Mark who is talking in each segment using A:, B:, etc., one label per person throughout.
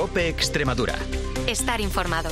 A: COPE Extremadura.
B: Estar informado.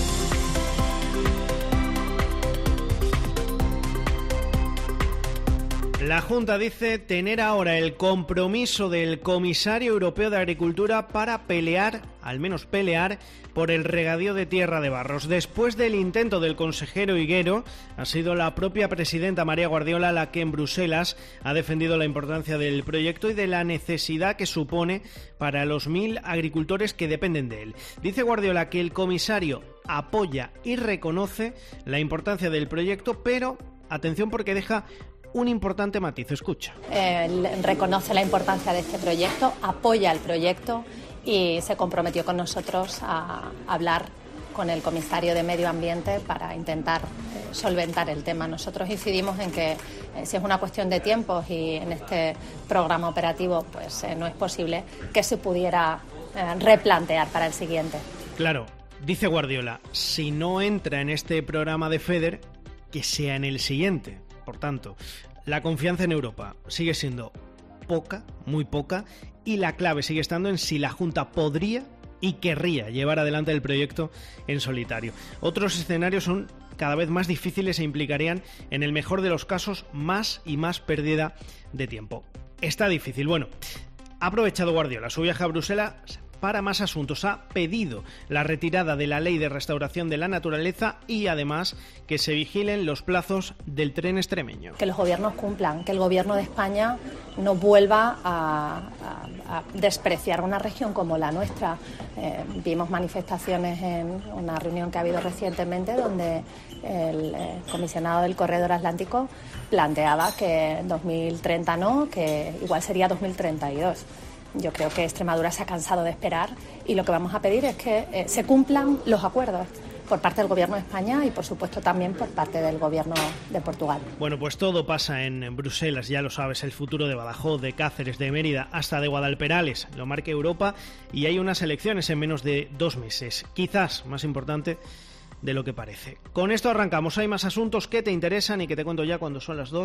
C: La Junta dice tener ahora el compromiso del Comisario Europeo de Agricultura para pelear, al menos pelear, por el regadío de Tierra de Barros. Después del intento del consejero Higuero, ha sido la propia presidenta María Guardiola la que en Bruselas ha defendido la importancia del proyecto y de la necesidad que supone para los 1.000 agricultores que dependen de él. Dice Guardiola que el comisario apoya y reconoce la importancia del proyecto, pero atención porque deja un importante matiz. Escucha.
D: Reconoce la importancia de este proyecto, apoya el proyecto y se comprometió con nosotros a hablar con el comisario de Medio Ambiente para intentar solventar el tema. Nosotros incidimos en que si es una cuestión de tiempos y en este programa operativo pues no es posible que se pudiera replantear para el siguiente.
C: Claro, dice Guardiola, si no entra en este programa de FEDER, que sea en el siguiente. Por tanto, la confianza en Europa sigue siendo poca, muy poca, y la clave sigue estando en si la Junta podría y querría llevar adelante el proyecto en solitario. Otros escenarios son cada vez más difíciles e implicarían, en el mejor de los casos, más y más pérdida de tiempo. Está difícil. Bueno, ha aprovechado Guardiola su viaje a Bruselas para más asuntos. Ha pedido la retirada de la Ley de Restauración de la Naturaleza y además que se vigilen los plazos del tren extremeño.
D: Que los gobiernos cumplan, que el gobierno de España no vuelva a despreciar una región como la nuestra. Vimos manifestaciones en una reunión que ha habido recientemente donde el comisionado del Corredor Atlántico planteaba que en 2030 no, que igual sería 2032. Yo creo que Extremadura se ha cansado de esperar y lo que vamos a pedir es que se cumplan los acuerdos por parte del Gobierno de España y, por supuesto, también por parte del Gobierno de Portugal.
C: Bueno, pues todo pasa en Bruselas, ya lo sabes, el futuro de Badajoz, de Cáceres, de Mérida, hasta de Guadalperales, lo marca Europa y hay unas elecciones en menos de 2 meses, quizás más importante de lo que parece. Con esto arrancamos, hay más asuntos que te interesan y que te cuento ya cuando son las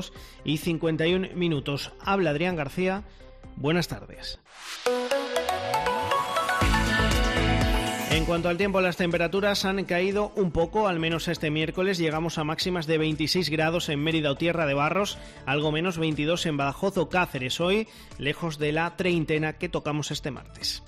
C: 2:51. Habla Adrián García. Buenas tardes. En cuanto al tiempo, las temperaturas han caído un poco, al menos este miércoles. Llegamos a máximas de 26 grados en Mérida o Tierra de Barros, algo menos 22 en Badajoz o Cáceres. Hoy, lejos de la treintena que tocamos este martes.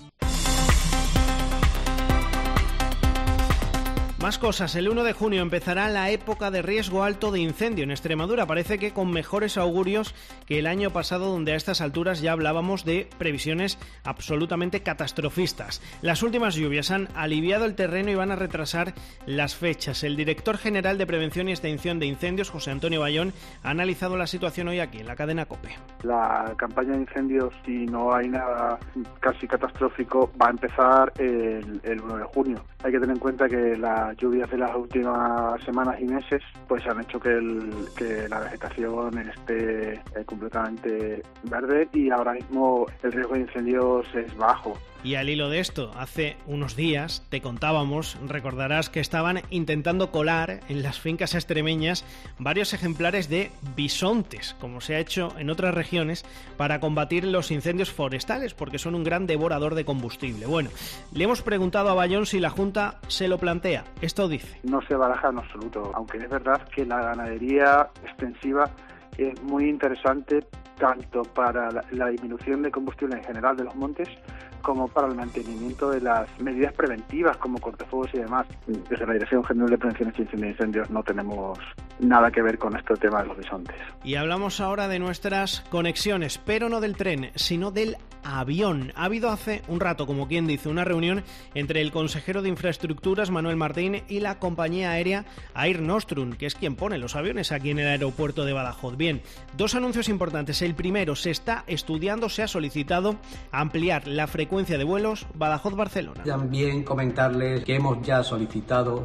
C: Más cosas, el 1 de junio empezará la época de riesgo alto de incendio en Extremadura. Parece que con mejores augurios que el año pasado, donde a estas alturas ya hablábamos de previsiones absolutamente catastrofistas. Las últimas lluvias han aliviado el terreno y van a retrasar las fechas. El director general de Prevención y Extinción de Incendios, José Antonio Bayón, ha analizado la situación hoy aquí en la cadena COPE.
E: La campaña de incendios, si no hay nada casi catastrófico, va a empezar el 1 de junio. Hay que tener en cuenta que las lluvias de las últimas semanas y meses pues han hecho que la vegetación esté completamente verde y ahora mismo el riesgo de incendios es bajo.
C: Y al hilo de esto, hace unos días te contábamos, recordarás que estaban intentando colar en las fincas extremeñas varios ejemplares de bisontes, como se ha hecho en otras regiones, para combatir los incendios forestales, porque son un gran devorador de combustible. Bueno, le hemos preguntado a Bayón si la Junta se lo plantea. Esto dice.
E: No se baraja en absoluto, aunque es verdad que la ganadería extensiva es muy interesante tanto para la disminución de combustible en general de los montes como para el mantenimiento de las medidas preventivas como cortafuegos y demás. Desde la Dirección General de Prevención y Extinción de Incendios no tenemos nada que ver con este tema de los bisontes.
C: Y hablamos ahora de nuestras conexiones, pero no del tren, sino del avión. Ha habido hace un rato, como quien dice, una reunión entre el consejero de Infraestructuras, Manuel Martín, y la compañía aérea Air Nostrum, que es quien pone los aviones aquí en el aeropuerto de Badajoz. Bien, 2 anuncios importantes. El primero, se está estudiando, se ha solicitado ampliar la frecuencia de vuelos Badajoz-Barcelona.
F: También comentarles que hemos ya solicitado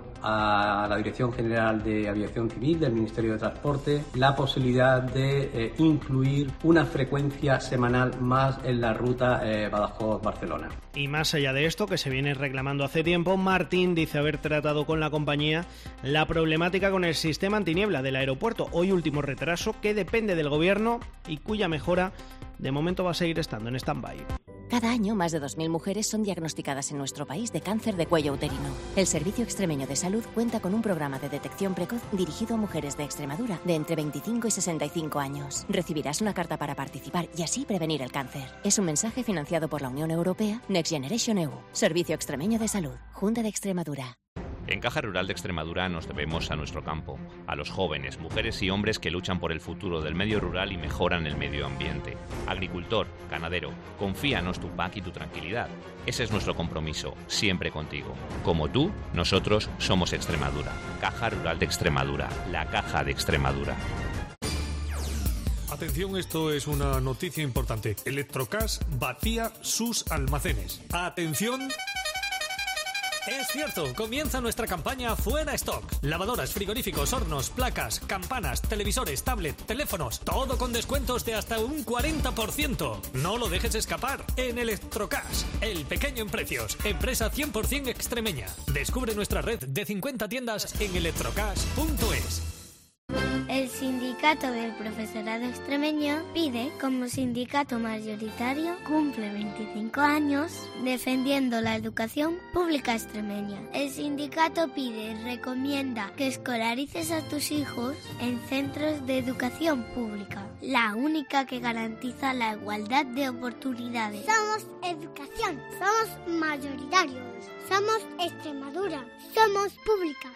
F: a la Dirección General de Aviación Civil del Ministerio de Transporte la posibilidad de incluir una frecuencia semanal más en la ruta Badajoz-Barcelona.
C: Y más allá de esto, que se viene reclamando hace tiempo, Martín dice haber tratado con la compañía la problemática con el sistema antiniebla del aeropuerto. Hoy último retraso que depende del gobierno y cuya mejora de momento va a seguir estando en stand-by.
A: Cada año, más de 2.000 mujeres son diagnosticadas en nuestro país de cáncer de cuello uterino. El Servicio Extremeño de Salud cuenta con un programa de detección precoz dirigido a mujeres de Extremadura de entre 25 y 65 años. Recibirás una carta para participar y así prevenir el cáncer. Es un mensaje financiado por la Unión Europea, Next Generation EU. Servicio Extremeño de Salud, Junta de Extremadura.
B: En Caja Rural de Extremadura nos debemos a nuestro campo, a los jóvenes, mujeres y hombres que luchan por el futuro del medio rural y mejoran el medio ambiente. Agricultor, ganadero, confíanos tu PAC y tu tranquilidad. Ese es nuestro compromiso, siempre contigo. Como tú, nosotros somos Extremadura. Caja Rural de Extremadura, la Caja de Extremadura.
G: Atención, esto es una noticia importante. Electrocash vacía sus almacenes. ¡Atención! Es cierto, comienza nuestra campaña Fuera Stock. Lavadoras, frigoríficos, hornos, placas, campanas, televisores, tablet, teléfonos, todo con descuentos de hasta un 40%. No lo dejes escapar. En Electrocash, el pequeño en precios, empresa 100% extremeña. Descubre nuestra red de 50 tiendas en electrocash.es.
H: El Sindicato del Profesorado Extremeño pide, como sindicato mayoritario, cumple 25 años defendiendo la educación pública extremeña. El sindicato pide y recomienda que escolarices a tus hijos en centros de educación pública, la única que garantiza la igualdad de oportunidades.
I: Somos educación, somos mayoritarios, somos Extremadura, somos pública.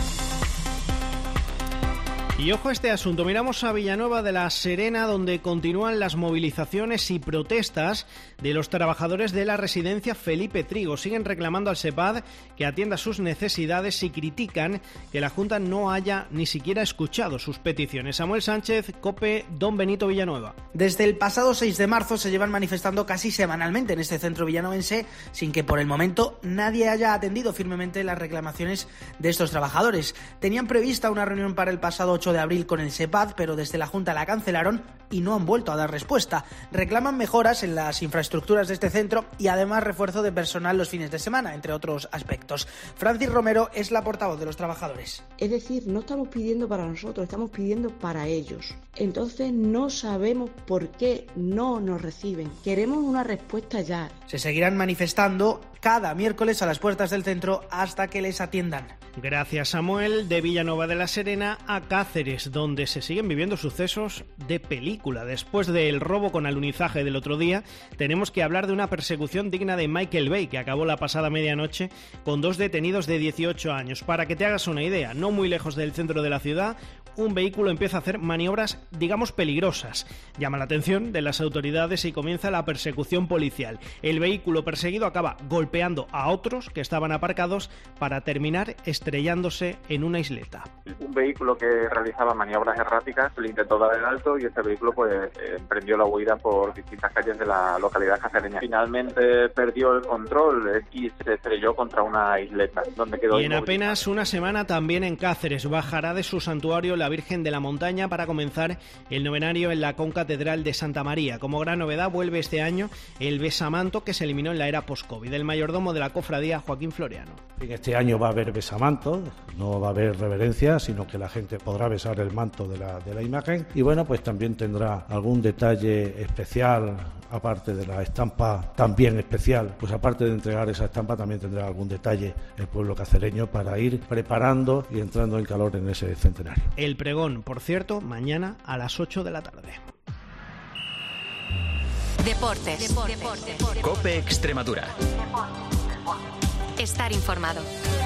C: Y ojo a este asunto, miramos a Villanueva de la Serena, donde continúan las movilizaciones y protestas de los trabajadores de la residencia Felipe Trigo. Siguen reclamando al SEPAD que atienda sus necesidades y critican que la Junta no haya ni siquiera escuchado sus peticiones. Samuel Sánchez, COPE, Don Benito Villanueva.
J: Desde el pasado 6 de marzo se llevan manifestando casi semanalmente en este centro villanovense sin que por el momento nadie haya atendido firmemente las reclamaciones de estos trabajadores. Tenían prevista una reunión para el pasado 8 de abril con el SEPAD, pero desde la Junta la cancelaron y no han vuelto a dar respuesta. Reclaman mejoras en las infraestructuras de este centro y además refuerzo de personal los fines de semana, entre otros aspectos. Francis Romero es la portavoz de los trabajadores.
K: Es decir, no estamos pidiendo para nosotros, estamos pidiendo para ellos. Entonces no sabemos por qué no nos reciben. Queremos una respuesta ya.
J: Se seguirán manifestando cada miércoles a las puertas del centro hasta que les atiendan.
C: Gracias, Samuel. De Villanueva de la Serena a Cáceres, donde se siguen viviendo sucesos de película. Después del robo con alunizaje del otro día, tenemos que hablar de una persecución digna de Michael Bay, que acabó la pasada medianoche con 2 detenidos de 18 años. Para que te hagas una idea, no muy lejos del centro de la ciudad, un vehículo empieza a hacer maniobras, digamos, peligrosas. Llama la atención de las autoridades y comienza la persecución policial. El vehículo perseguido acaba golpeando a otros que estaban aparcados para terminar estrellándose en una isleta.
L: Un vehículo que realizaba maniobras erráticas le intentó dar el alto y este vehículo emprendió la huida por distintas calles de la localidad cacereña. Finalmente perdió el control y se estrelló contra una isleta donde quedó.
C: Y en apenas una semana también en Cáceres bajará de su santuario la Virgen de la Montaña para comenzar el novenario en la concatedral de Santa María. Como gran novedad vuelve este año el besamanto que se eliminó en la era post-COVID. El mayordomo de la cofradía, Joaquín Floriano.
M: Este año va a haber besamanto, no va a haber reverencia, sino que la gente podrá besar el manto de la imagen y bueno, pues también tendrá algún detalle especial, aparte de la estampa también especial, pues aparte de entregar esa estampa también tendrá algún detalle el pueblo cacereño para ir preparando y entrando en calor en ese centenario.
C: El pregón, por cierto, mañana a las 8 de la tarde.
A: Deportes.
N: COPE Extremadura.
A: Estar informado.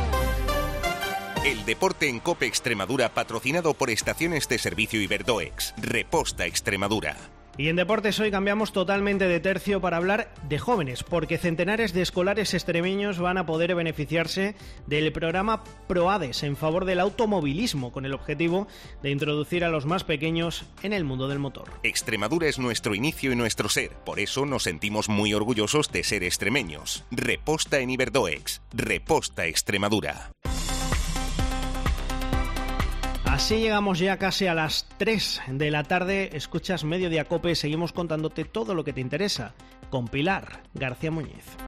N: El deporte en COPE Extremadura, patrocinado por Estaciones de Servicio Iberdoex. Reposta Extremadura.
C: Y en deportes hoy cambiamos totalmente de tercio para hablar de jóvenes, porque centenares de escolares extremeños van a poder beneficiarse del programa PROADES en favor del automovilismo, con el objetivo de introducir a los más pequeños en el mundo del motor.
N: Extremadura es nuestro inicio y nuestro ser, por eso nos sentimos muy orgullosos de ser extremeños. Reposta en Iberdoex. Reposta Extremadura.
C: Así llegamos ya casi a las 3 de la tarde. Escuchas Mediodía Cope, seguimos contándote todo lo que te interesa con Pilar García Muñiz.